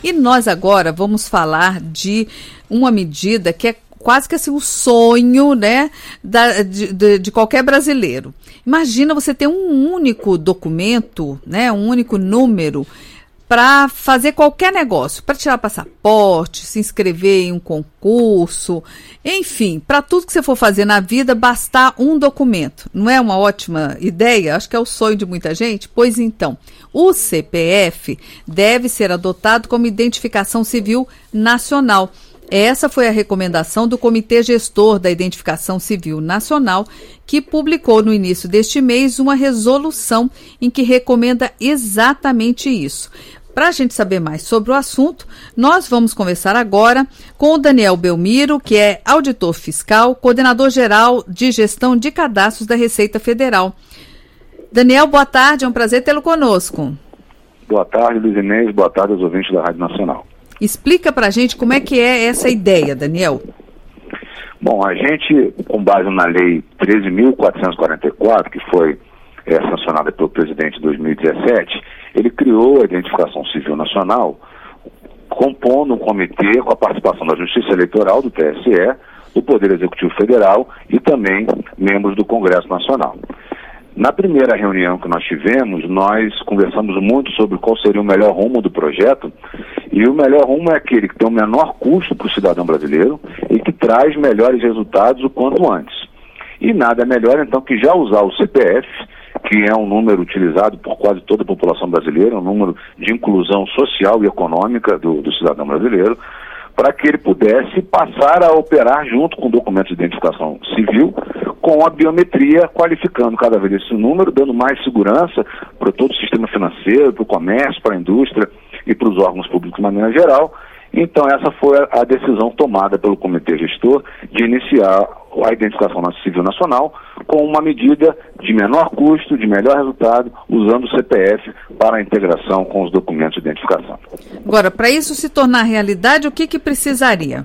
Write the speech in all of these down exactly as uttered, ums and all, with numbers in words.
E nós agora vamos falar de uma medida que é quase que assim o sonho, né, da, de, de, de qualquer brasileiro. Imagina você ter um único documento, né, um único número para fazer qualquer negócio, para tirar passaporte, se inscrever em um concurso, enfim, para tudo que você for fazer na vida, bastar um documento. Não é uma ótima ideia? Acho que é o sonho de muita gente. Pois então, o C P F deve ser adotado como identificação civil nacional. Essa foi a recomendação do Comitê Gestor da Identificação Civil Nacional, que publicou no início deste mês uma resolução em que recomenda exatamente isso. Para a gente saber mais sobre o assunto, nós vamos conversar agora com o Daniel Belmiro, que é auditor fiscal, coordenador-geral de gestão de cadastros da Receita Federal. Daniel, boa tarde, é um prazer tê-lo conosco. Boa tarde, Luiz Inês, boa tarde aos ouvintes da Rádio Nacional. Explica para a gente como é que é essa ideia, Daniel. Bom, a gente, com base na Lei treze mil quatrocentos e quarenta e quatro, que foi é, sancionada pelo presidente em dois mil e dezessete, ele criou a Identificação Civil Nacional, compondo um comitê com a participação da Justiça Eleitoral, do T S E, do Poder Executivo Federal e também membros do Congresso Nacional. Na primeira reunião que nós tivemos, nós conversamos muito sobre qual seria o melhor rumo do projeto, e o melhor rumo é aquele que tem o menor custo para o cidadão brasileiro e que traz melhores resultados o quanto antes. E nada melhor, então, que já usar o C P F, que é um número utilizado por quase toda a população brasileira, um número de inclusão social e econômica do, do cidadão brasileiro, para que ele pudesse passar a operar junto com documentos de identificação civil, com a biometria, qualificando cada vez esse número, dando mais segurança para todo o sistema financeiro, para o comércio, para a indústria e para os órgãos públicos de maneira geral. Então essa foi a decisão tomada pelo Comitê Gestor de iniciar a Identificação Civil Nacional com uma medida de menor custo, de melhor resultado, usando o C P F para a integração com os documentos de identificação. Agora, para isso se tornar realidade, o que, que precisaria?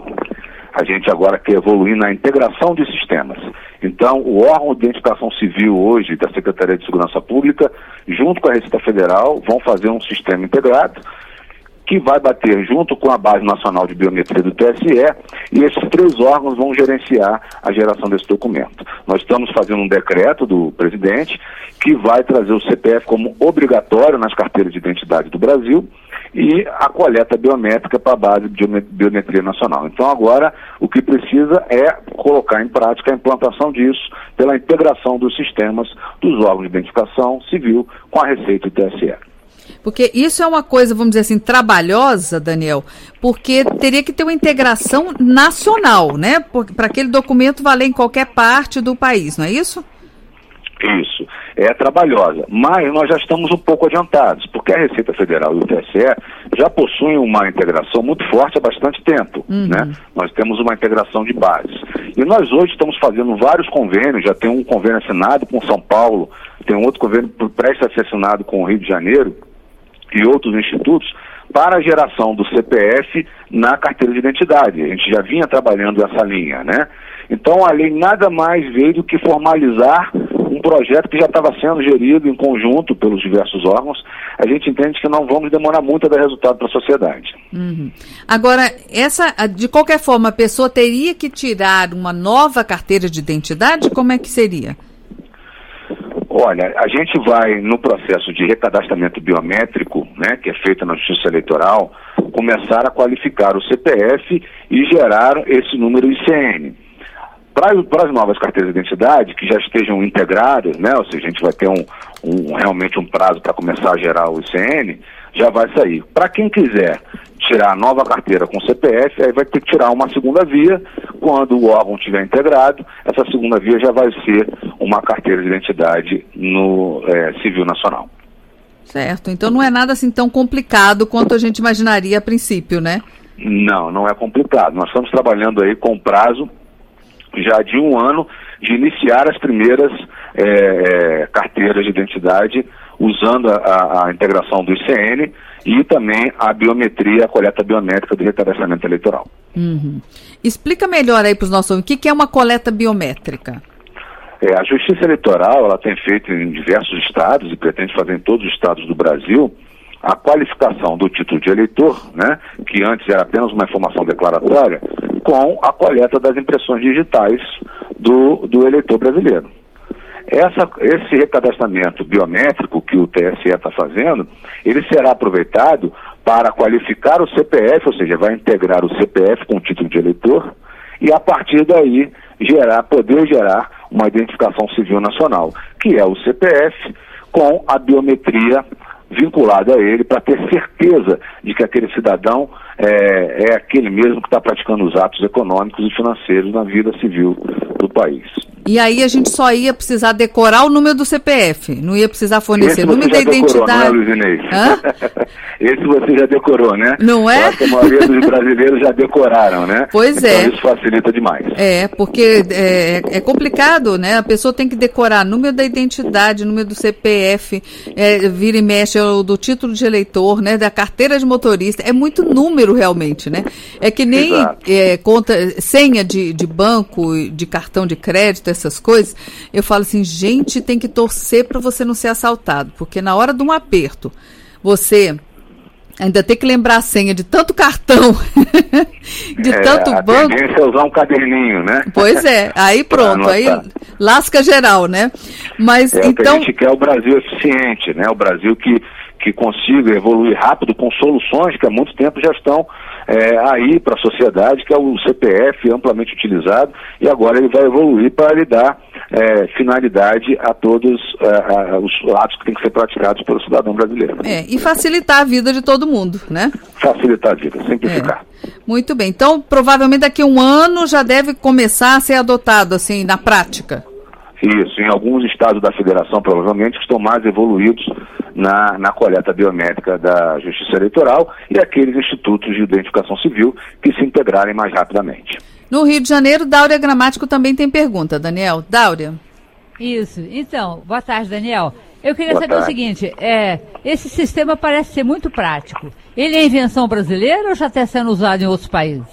A gente agora quer evoluir na integração de sistemas. Então, o órgão de identificação civil hoje da Secretaria de Segurança Pública, junto com a Receita Federal, vão fazer um sistema integrado que vai bater junto com a Base Nacional de Biometria do T S E, e esses três órgãos vão gerenciar a geração desse documento. Nós estamos fazendo um decreto do presidente que vai trazer o C P F como obrigatório nas carteiras de identidade do Brasil e a coleta biométrica para a base de biometria nacional. Então agora o que precisa é colocar em prática a implantação disso pela integração dos sistemas dos órgãos de identificação civil com a Receita e o T S E. Porque isso é uma coisa, vamos dizer assim, trabalhosa, Daniel, porque teria que ter uma integração nacional, né? Para aquele documento valer em qualquer parte do país, não é isso? Isso, é trabalhosa, mas nós já estamos um pouco adiantados, porque a Receita Federal e o T S E já possuem uma integração muito forte há bastante tempo, uhum. né? Nós temos uma integração de bases. E nós hoje estamos fazendo vários convênios, já tem um convênio assinado com São Paulo, tem um outro convênio prestes a ser assinado com o Rio de Janeiro, e outros institutos, para a geração do C P F na carteira de identidade. A gente já vinha trabalhando essa linha, né? Então a lei nada mais veio do que formalizar um projeto que já estava sendo gerido em conjunto pelos diversos órgãos. A gente entende que não vamos demorar muito a dar resultado para a sociedade. Uhum. Agora, essa, de qualquer forma, a pessoa teria que tirar uma nova carteira de identidade? Como é que seria? Olha, a gente vai, no processo de recadastramento biométrico, né, que é feito na Justiça Eleitoral, começar a qualificar o C P F e gerar esse número I C N. Para as novas carteiras de identidade, que já estejam integradas, né, ou seja, a gente vai ter um, um, realmente um prazo para começar a gerar o I C N, já vai sair. Para quem quiser tirar a nova carteira com C P F, aí vai ter que tirar uma segunda via. Quando o órgão estiver integrado, essa segunda via já vai ser uma carteira de identidade no é, Civil Nacional. Certo, então não é nada assim tão complicado quanto a gente imaginaria a princípio, né? Não, não é complicado. Nós estamos trabalhando aí com prazo já de um ano de iniciar as primeiras é, é, carteiras de identidade usando a, a integração do I C N e também a biometria, a coleta biométrica do recadastramento eleitoral. Uhum. Explica melhor aí para os nossos ouvintes, o que é uma coleta biométrica? É, a Justiça Eleitoral ela tem feito em diversos estados e pretende fazer em todos os estados do Brasil a qualificação do título de eleitor, né, que antes era apenas uma informação declaratória, com a coleta das impressões digitais do, do eleitor brasileiro. Essa, esse recadastramento biométrico que o T S E está fazendo, ele será aproveitado para qualificar o C P F, ou seja, vai integrar o C P F com o título de eleitor e a partir daí gerar, poder gerar uma identificação civil nacional, que é o C P F com a biometria vinculada a ele para ter certeza de que aquele cidadão é, é aquele mesmo que está praticando os atos econômicos e financeiros na vida civil do país. E aí a gente só ia precisar decorar o número do C P F, não ia precisar fornecer Esse número da identidade. Decorou, não é, Luiz Inês? Esse você já decorou, né? Não é? Eu acho que a maioria dos brasileiros já decoraram, né? Pois então, é. Isso facilita demais. É, porque é, é complicado, né? A pessoa tem que decorar número da identidade, número do C P F, é, vira e mexe o do título de eleitor, né? Da carteira de motorista. É muito número realmente, né? É que nem é, conta, senha de, de banco, de cartão de crédito, essas coisas. Eu falo assim, gente, tem que torcer para você não ser assaltado, porque na hora de um aperto, você ainda tem que lembrar a senha de tanto cartão, de é, tanto a banco. A tendência é usar um caderninho, né? Pois é, aí pronto, aí lasca geral, né? Mas é, então... o que a gente quer é o Brasil eficiente, né? O Brasil que, que consiga evoluir rápido com soluções que há muito tempo já estão é, aí para a sociedade, que é o C P F amplamente utilizado, e agora ele vai evoluir para lhe dar é, finalidade a todos é, a, os atos que têm que ser praticados pelo cidadão brasileiro. É, e facilitar a vida de todo mundo, né? Facilitar a vida, simplificar. É. Muito bem, então provavelmente daqui a um ano já deve começar a ser adotado, assim, na prática. Isso, em alguns estados da federação, provavelmente, estão mais evoluídos na, na coleta biométrica da Justiça Eleitoral e aqueles institutos de identificação civil que se integrarem mais rapidamente. No Rio de Janeiro, Dáurea Gramático também tem pergunta, Daniel. Dáurea? Isso, então, boa tarde, Daniel. Eu queria boa saber tarde. o seguinte, é, esse sistema parece ser muito prático. Ele é invenção brasileira ou já está sendo usado em outros países?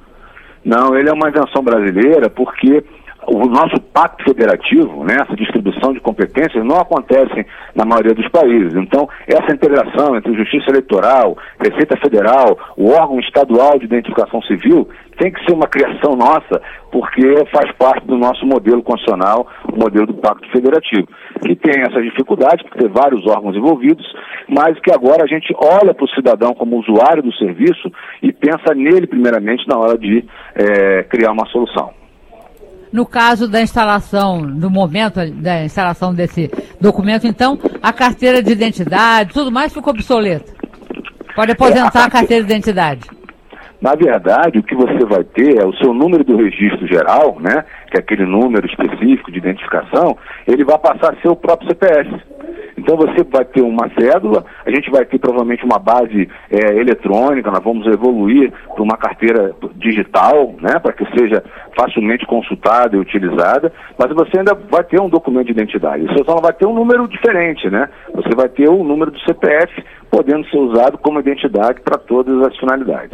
Não, ele é uma invenção brasileira porque o nosso pacto federativo, né, essa distribuição de competências não acontece na maioria dos países. Então, essa integração entre Justiça Eleitoral, Receita Federal, o órgão estadual de identificação civil, tem que ser uma criação nossa, porque faz parte do nosso modelo constitucional, o modelo do pacto federativo, que tem essas dificuldades, porque tem vários órgãos envolvidos, mas que agora a gente olha para o cidadão como usuário do serviço e pensa nele primeiramente na hora de é, criar uma solução. No caso da instalação, no momento da instalação desse documento, então, a carteira de identidade, tudo mais ficou obsoleta. Pode aposentar é, a, a carteira de identidade. Na verdade, o que você vai ter é o seu número do registro geral, né, que é aquele número específico de identificação, ele vai passar a ser o próprio C P F. Então você vai ter uma cédula, a gente vai ter provavelmente uma base é, eletrônica, nós vamos evoluir para uma carteira digital, né, para que seja facilmente consultada e utilizada, mas você ainda vai ter um documento de identidade. Você só vai ter um número diferente, né? Você vai ter o número do C P F podendo ser usado como identidade para todas as finalidades.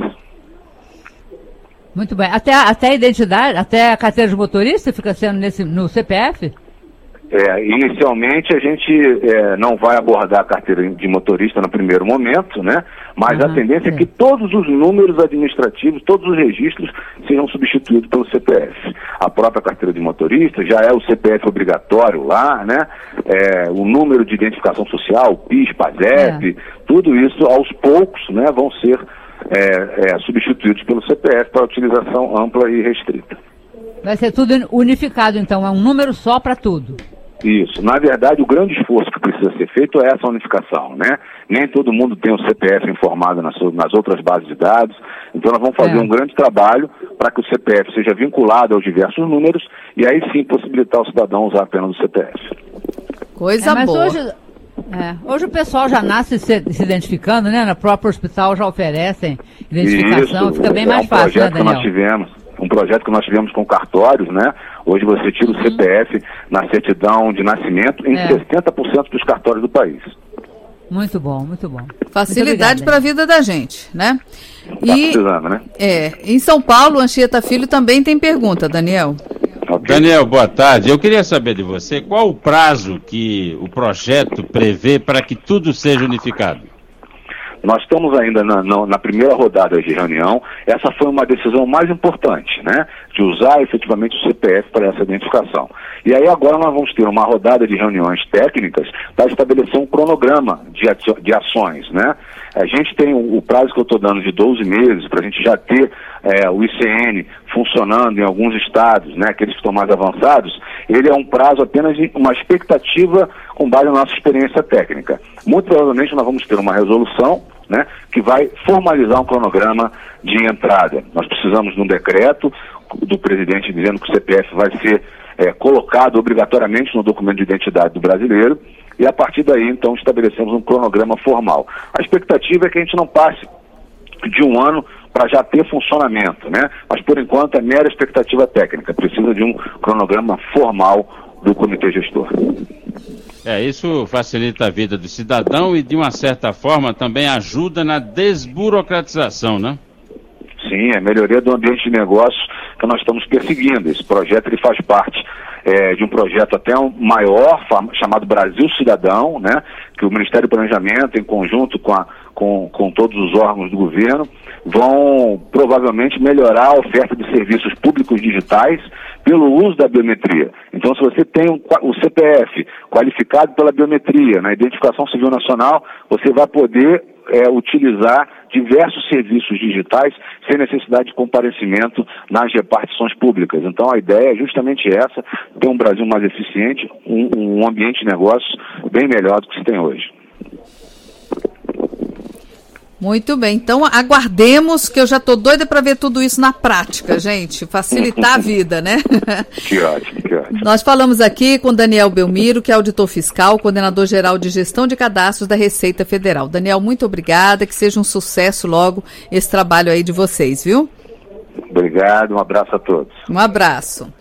Muito bem. Até, até a identidade, até a carteira de motorista fica sendo nesse, no C P F? É, inicialmente a gente é, não vai abordar a carteira de motorista no primeiro momento, né? Mas uhum, a tendência é. é que todos os números administrativos, todos os registros sejam substituídos pelo C P F. A própria carteira de motorista já é o C P F obrigatório lá, né? É, o número de identificação social, o PIS, PASEP, é. tudo isso aos poucos, né, vão ser é, é, substituídos pelo C P F para utilização ampla e restrita. Vai ser tudo unificado, então, é um número só para tudo. Isso. Na verdade, o grande esforço que precisa ser feito é essa unificação, né? Nem todo mundo tem o C P F informado nas, nas outras bases de dados, então nós vamos fazer é. um grande trabalho para que o C P F seja vinculado aos diversos números e aí sim possibilitar o cidadão usar apenas o C P F. Coisa é, mas boa. Hoje, é, hoje o pessoal já nasce se, se identificando, né? No próprio hospital já oferecem identificação, Isso, fica bem é mais um fácil, né, Daniel? Daniel? Que nós tivemos. Um projeto que nós tivemos com cartórios, né? Hoje você tira o C P F na certidão de nascimento em é. sessenta por cento dos cartórios do país. Muito bom, muito bom. Facilidade para a vida da gente, né? Tá precisando, né? É, em São Paulo, Anchieta Filho também tem pergunta, Daniel. Okay. Daniel, boa tarde. Eu queria saber de você qual o prazo que o projeto prevê para que tudo seja unificado. Nós estamos ainda na, na, na primeira rodada de reunião. Essa foi uma decisão mais importante, né? De usar efetivamente o C P F para essa identificação. E aí agora nós vamos ter uma rodada de reuniões técnicas para estabelecer um cronograma de, de ações, né? A gente tem o, o prazo que eu estou dando de doze meses para a gente já ter é, o I C N funcionando em alguns estados, né? Aqueles que estão mais avançados. Ele é um prazo apenas de uma expectativa com base na nossa experiência técnica. Muito provavelmente nós vamos ter uma resolução, né, que vai formalizar um cronograma de entrada. Nós precisamos de um decreto do presidente dizendo que o C P F vai ser é, colocado obrigatoriamente no documento de identidade do brasileiro e a partir daí, então, estabelecemos um cronograma formal. A expectativa é que a gente não passe de um ano para já ter funcionamento, né? Mas, por enquanto, é mera expectativa técnica. Precisa de um cronograma formal do comitê gestor. É, isso facilita a vida do cidadão e, de uma certa forma, também ajuda na desburocratização, né? Sim, é a melhoria do ambiente de negócio que nós estamos perseguindo. Esse projeto ele faz parte é, de um projeto até um maior, chamado Brasil Cidadão, né? Que o Ministério do Planejamento, em conjunto com, a, com, com todos os órgãos do governo, vão provavelmente melhorar a oferta de serviços públicos digitais pelo uso da biometria. Então, se você tem um, o C P F qualificado pela biometria na Identificação Civil Nacional, você vai poder é, utilizar diversos serviços digitais sem necessidade de comparecimento nas repartições públicas. Então, a ideia é justamente essa, ter um Brasil mais eficiente, um, um ambiente de negócios bem melhor do que se tem hoje. Muito bem, então aguardemos, que eu já estou doida para ver tudo isso na prática, gente, facilitar a vida, né? Que ótimo, que ótimo. Nós falamos aqui com Daniel Belmiro, que é auditor fiscal, coordenador geral de gestão de cadastros da Receita Federal. Daniel, muito obrigada, que seja um sucesso logo esse trabalho aí de vocês, viu? Obrigado, um abraço a todos. Um abraço.